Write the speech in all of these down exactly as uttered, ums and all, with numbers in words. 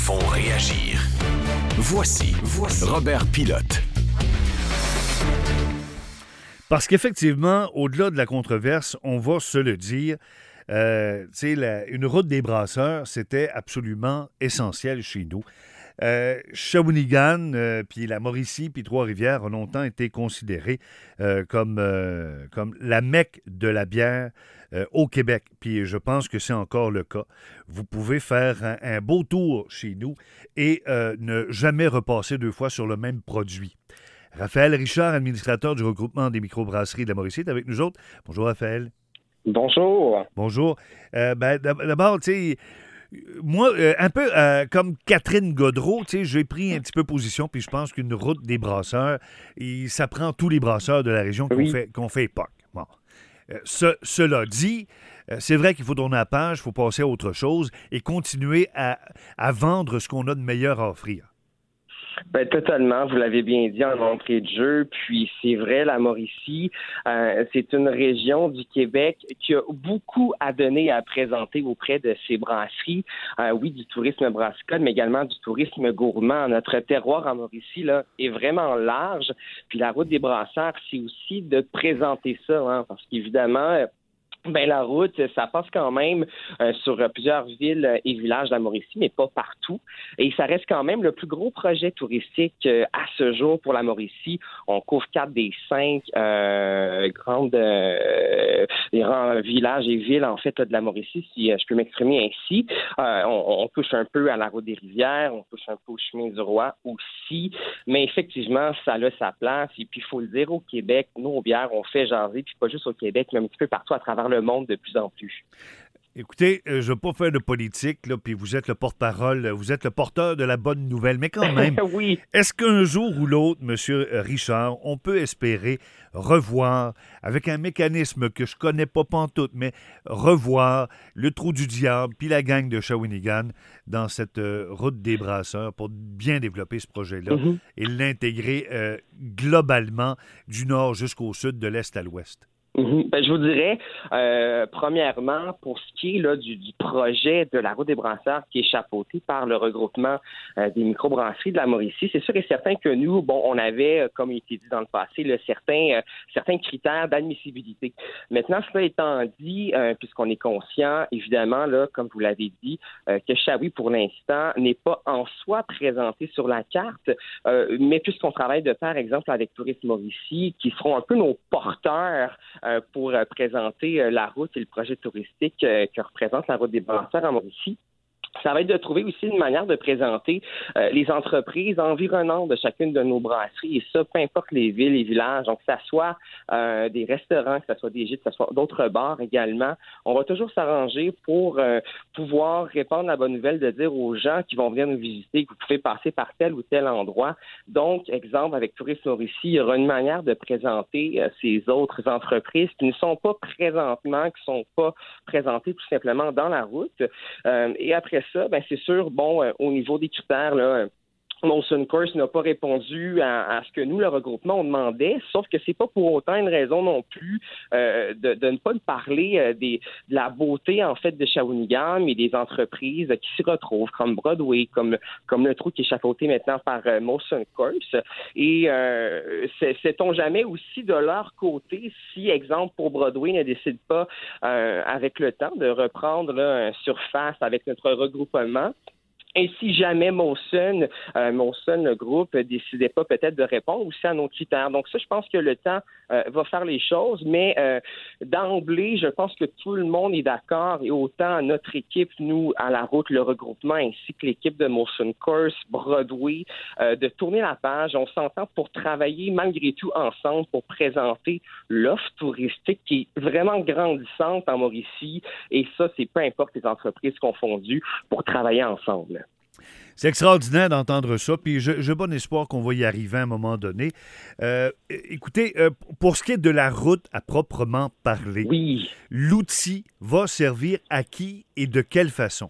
font réagir. Voici, voici Robert Pilote. Parce qu'effectivement, au-delà de la controverse, on va se le dire, euh, tu sais, la- une route des brasseurs, c'était absolument essentiel chez nous. Euh, Shawinigan, euh, puis la Mauricie, puis Trois-Rivières ont longtemps été considérés euh, comme, euh, comme la Mecque de la bière euh, au Québec. Puis je pense que c'est encore le cas. Vous pouvez faire un, un beau tour chez nous et euh, ne jamais repasser deux fois sur le même produit. Raphaël Richard, administrateur du regroupement des microbrasseries de la Mauricie, est avec nous autres. Bonjour, Raphaël. Bonjour. Bonjour. Euh, ben, d'ab- d'abord, tu sais, moi, euh, un peu euh, comme Catherine Gaudreault, tu sais, j'ai pris un petit peu position, puis je pense qu'une route des brasseurs, il- ça prend tous les brasseurs de la région qu'on Oui. fait, qu'on fait époque. Bon. Euh, ce- cela dit, euh, c'est vrai qu'il faut tourner la page, il faut passer à autre chose et continuer à, à vendre ce qu'on a de meilleur à offrir. Ben, totalement, vous l'avez bien dit en entrée de jeu. Puis c'est vrai, la Mauricie, euh, c'est une région du Québec qui a beaucoup à donner et à présenter auprès de ses brasseries. Euh, oui, du tourisme brassicole, mais également du tourisme gourmand. Notre terroir en Mauricie là est vraiment large. Puis la route des brasseurs, c'est aussi de présenter ça, hein, parce qu'évidemment, ben la route, ça passe quand même euh, sur euh, plusieurs villes et villages de la Mauricie, mais pas partout. Et ça reste quand même le plus gros projet touristique euh, à ce jour pour la Mauricie. On couvre quatre des cinq euh, grandes euh, grands villages et villes en fait là, de la Mauricie, si euh, je peux m'exprimer ainsi. Euh, on, on touche un peu à la route des rivières, on touche un peu au chemin du roi aussi. Mais effectivement, ça a sa place. Et puis il faut le dire, au Québec, nos bières, on fait jaser, puis pas juste au Québec, mais un petit peu partout à travers le monde de plus en plus. Écoutez, euh, je ne veux pas faire de politique, là, puis vous êtes le porte-parole, vous êtes le porteur de la bonne nouvelle, mais quand même, Oui. est-ce qu'un jour ou l'autre, M. Richard, on peut espérer revoir, avec un mécanisme que je connais pas pantoute, mais revoir le Trou du Diable puis la gang de Shawinigan dans cette euh, route des brasseurs pour bien développer ce projet-là Mm-hmm. et l'intégrer euh, globalement du nord jusqu'au sud, de l'est à l'ouest? Mm-hmm. Ben, je vous dirais, euh, premièrement, pour ce qui est là, du, du projet de la route des brasseurs qui est chapeauté par le regroupement euh, des microbrasseries de la Mauricie, c'est sûr et certain que nous, bon, on avait, euh, comme il a été dit dans le passé, là, certains, euh, certains critères d'admissibilité. Maintenant, cela étant dit, euh, puisqu'on est conscient, évidemment, là, comme vous l'avez dit, euh, que Shawi, pour l'instant, n'est pas en soi présenté sur la carte, euh, mais puisqu'on travaille de pair, exemple, avec Tourisme Mauricie, qui seront un peu nos porteurs Euh, pour euh, présenter euh, la route et le projet touristique euh, que représente la route des brasseurs en Mauricie. Ça va être de trouver aussi une manière de présenter euh, les entreprises environnantes de chacune de nos brasseries, et ça, peu importe les villes et villages. Donc, que ça soit euh, des restaurants, que ça soit des gîtes, que ça soit d'autres bars également, on va toujours s'arranger pour euh, pouvoir répandre la bonne nouvelle de dire aux gens qui vont venir nous visiter que vous pouvez passer par tel ou tel endroit. Donc, exemple, avec Tourisme Mauricie, il y aura une manière de présenter euh, ces autres entreprises qui ne sont pas présentement, qui ne sont pas présentées tout simplement dans la route. Euh, et après ça, ben c'est sûr, bon, euh, au niveau des critères, là, Molson Coors n'a pas répondu à, à ce que nous, le regroupement, on demandait, sauf que c'est pas pour autant une raison non plus euh, de, de ne pas parler euh, des, de la beauté, en fait, de Shawinigan, mais des entreprises qui s'y retrouvent, comme Broadway, comme, comme le trou qui est chapeauté maintenant par euh, Molson Coors. Et euh, c'est, sait-on jamais aussi de leur côté, si, exemple, pour Broadway ne décide pas, euh, avec le temps, de reprendre là, un surface avec notre regroupement. Et si jamais Molson, euh, Molson, le groupe, décidait pas peut-être de répondre aussi à nos critères. Donc ça, je pense que le temps euh, va faire les choses, mais euh, d'emblée, je pense que tout le monde est d'accord, et autant notre équipe, nous, à la route, le regroupement, ainsi que l'équipe de Molson Coors, Broadway, euh, de tourner la page. On s'entend pour travailler malgré tout ensemble pour présenter l'offre touristique qui est vraiment grandissante en Mauricie, et ça, c'est peu importe les entreprises confondues, pour travailler ensemble. C'est extraordinaire d'entendre ça, puis j'ai je, bon espoir qu'on va y arriver à un moment donné. Euh, écoutez, euh, pour ce qui est de la route à proprement parler, oui. l'outil va servir à qui et de quelle façon?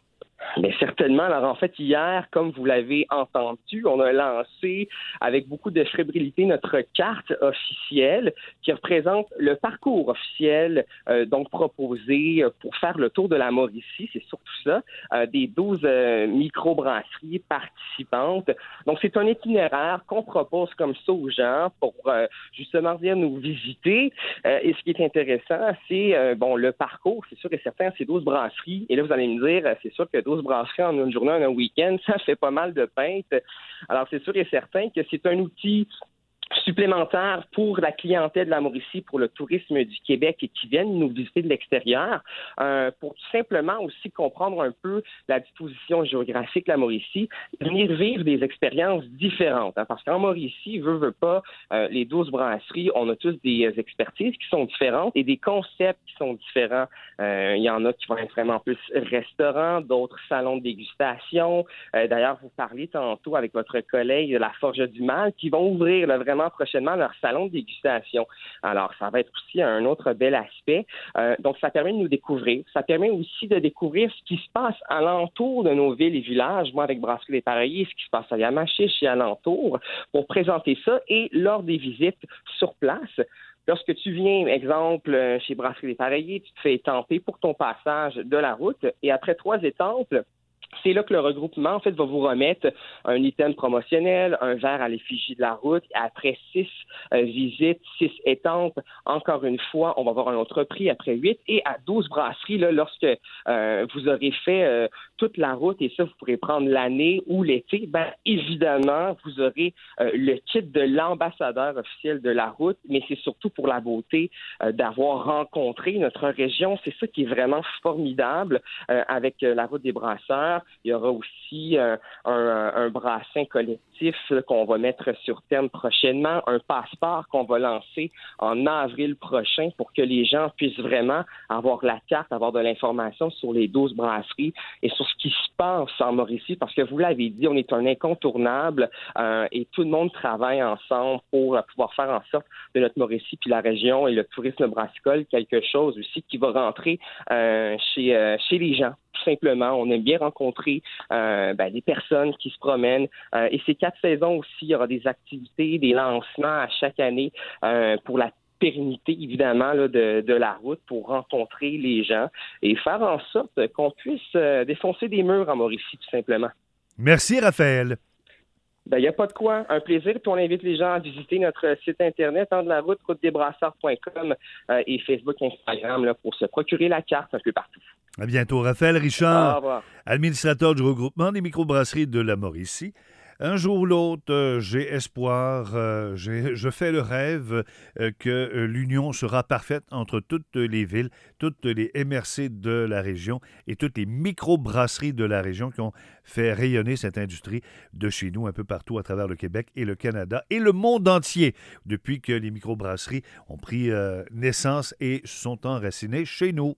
Bien, certainement. Alors, en fait, hier, comme vous l'avez entendu, on a lancé avec beaucoup de fébrilité notre carte officielle qui représente le parcours officiel euh, donc proposé pour faire le tour de la Mauricie. C'est surtout ça, euh, des douze euh, microbrasseries participantes. Donc, c'est un itinéraire qu'on propose comme ça aux gens pour euh, justement venir nous visiter. Euh, et ce qui est intéressant, c'est, euh, bon, le parcours, c'est sûr et certain, c'est douze brasseries. Et là, vous allez me dire, c'est sûr que douze brasseries en une journée, en un week-end, ça fait pas mal de pintes. Alors, c'est sûr et certain que c'est un outil supplémentaire pour la clientèle de la Mauricie, pour le tourisme du Québec et qui viennent nous visiter de l'extérieur, euh, pour tout simplement aussi comprendre un peu la disposition géographique de la Mauricie, venir vivre des expériences différentes. Hein, parce qu'en Mauricie, veut, veut pas, euh, les douze brasseries, on a tous des euh, expertises qui sont différentes et des concepts qui sont différents. Euh, il y en a qui vont être vraiment plus restaurants, d'autres salons de dégustation. Euh, d'ailleurs, vous parliez tantôt avec votre collègue de la Forge du Mal qui vont ouvrir là, vraiment prochainement leur salon de dégustation. Alors, ça va être aussi un autre bel aspect. Euh, donc, ça permet de nous découvrir. Ça permet aussi de découvrir ce qui se passe alentour de nos villes et villages. Moi, avec Brasserie des Pareillés, ce qui se passe à Yamachiche et alentour, pour présenter ça. Et lors des visites sur place, lorsque tu viens, exemple, chez Brasserie des Pareillés, tu te fais étamper pour ton passage de la route. Et après trois étampes, c'est là que le regroupement, en fait, va vous remettre un item promotionnel, un verre à l'effigie de la route. Après six euh, visites, six étampes, encore une fois, on va avoir un autre prix après huit. Et à douze brasseries, là, lorsque euh, vous aurez fait euh, toute la route, et ça, vous pourrez prendre l'année ou l'été, ben évidemment, vous aurez euh, le kit de l'ambassadeur officiel de la route, mais c'est surtout pour la beauté euh, d'avoir rencontré notre région. C'est ça qui est vraiment formidable euh, avec euh, la route des brasseurs. Il y aura aussi euh, un, un brassin collectif là, qu'on va mettre sur terme prochainement, un passeport qu'on va lancer en avril prochain pour que les gens puissent vraiment avoir la carte, avoir de l'information sur les douze brasseries et sur ce qui se passe en Mauricie, parce que vous l'avez dit, on est un incontournable euh, et tout le monde travaille ensemble pour euh, pouvoir faire en sorte de notre Mauricie puis la région et le tourisme brassicole quelque chose aussi qui va rentrer euh, chez, euh, chez les gens. Tout simplement, on aime bien rencontrer euh, ben, des personnes qui se promènent. Euh, et ces quatre saisons aussi, il y aura des activités, des lancements à chaque année euh, pour la pérennité, évidemment, là, de, de la route pour rencontrer les gens et faire en sorte qu'on puisse euh, défoncer des murs en Mauricie, tout simplement. Merci, Raphaël. Ben, il n'y a pas de quoi. Un plaisir. Puis on invite les gens à visiter notre site Internet, hein, de la route, route des brasseurs point com euh, et Facebook, Instagram, là, pour se procurer la carte un peu partout. À bientôt, Raphaël Richard, Au revoir. administrateur du regroupement des microbrasseries de la Mauricie. Un jour ou l'autre, euh, j'ai espoir, euh, j'ai, je fais le rêve euh, que euh, l'union sera parfaite entre toutes les villes, toutes les M R C de la région et toutes les microbrasseries de la région qui ont fait rayonner cette industrie de chez nous un peu partout à travers le Québec et le Canada et le monde entier depuis que les microbrasseries ont pris euh, naissance et sont enracinées chez nous.